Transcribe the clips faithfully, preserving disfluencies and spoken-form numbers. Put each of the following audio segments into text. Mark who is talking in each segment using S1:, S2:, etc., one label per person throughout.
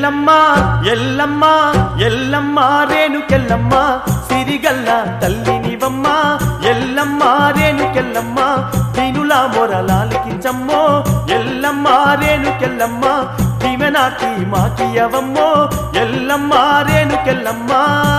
S1: ఎల్లమ్మ ఎల్లమ్మ ఎల్లమ్మ రేణుకెల్లమ్మ సిరిగల్ల తల్లినివమ్మ ఎల్లమ్మ రేణుకెల్లమ్మ దీనుల మొరలాలికించమ్మో ఎల్లమ్మ రేణుకెల్లమ్మ దీవెనాకి మాకియవమ్మో ఎల్లమ్మ రేణుకెల్లమ్మ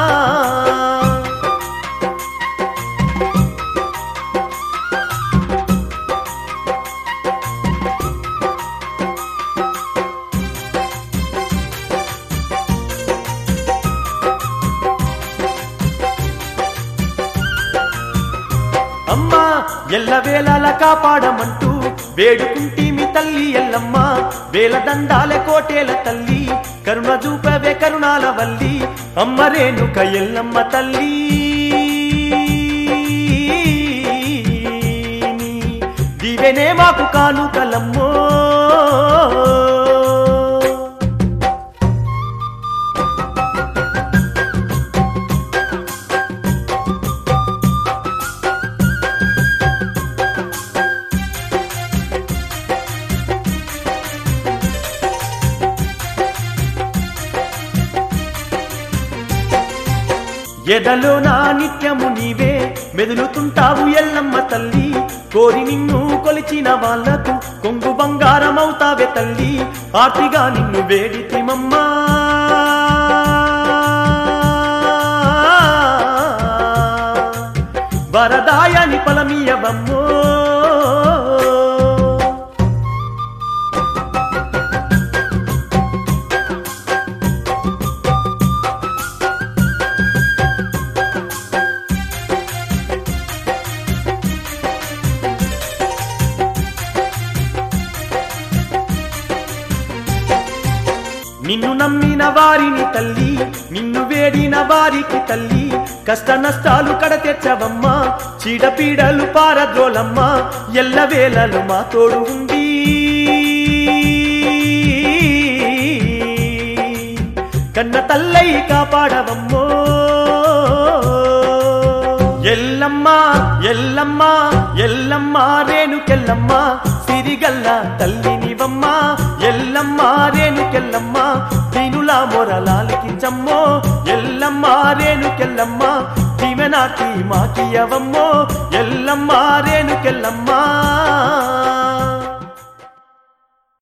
S1: అమ్మా ఎల్లవేళల కాపాడమంటూ వేడుకుంటీమి తల్లి ఎల్లమ్మ వేల దండాల కోటేల తల్లి కరుణ చూపవే కరుణాల వల్లి అమ్మ రేణుక ఎల్లమ్మ తల్లి దీవెనే మాకు కానుకలమ్మో ఎదలో నా నిత్యము నీవే మెదులుతుంటావు ఎల్లమ్మ తల్లి కోరి నిన్ను కొలిచిన వాళ్లకు కొంగు బంగారమవుతావే తల్లి ఆర్తిగా నిన్ను వేడితిమమ్మా వరదాయని పలమీయవమ్మో నిన్ను నమ్మిన వారిని తల్లి నిన్ను వేడిన వారికి తల్లి కష్ట నష్టాలు కడతెచ్చవమ్మా చీడపీడలు పారద్రోలమ్మ ఎల్లవేళలు మా తోడు ఉంది కన్న తల్లై కాపాడవమ్మో ఎల్లమ్మ ఎల్లమ్మ ఎల్లమ్మ రేణుకెల్లమ్మ సిరిగల్ల తల్లినివమ్మ ఎల్లమ్మ రేణుకెల్లమ్మ దీనుల మొరలాలికించమ్మో ఎల్లమ్మ రేణుకెల్లమ్మ దీవెనాకి మాకియవమ్మో ఎల్లమ్మ రేణుకెల్లమ్మ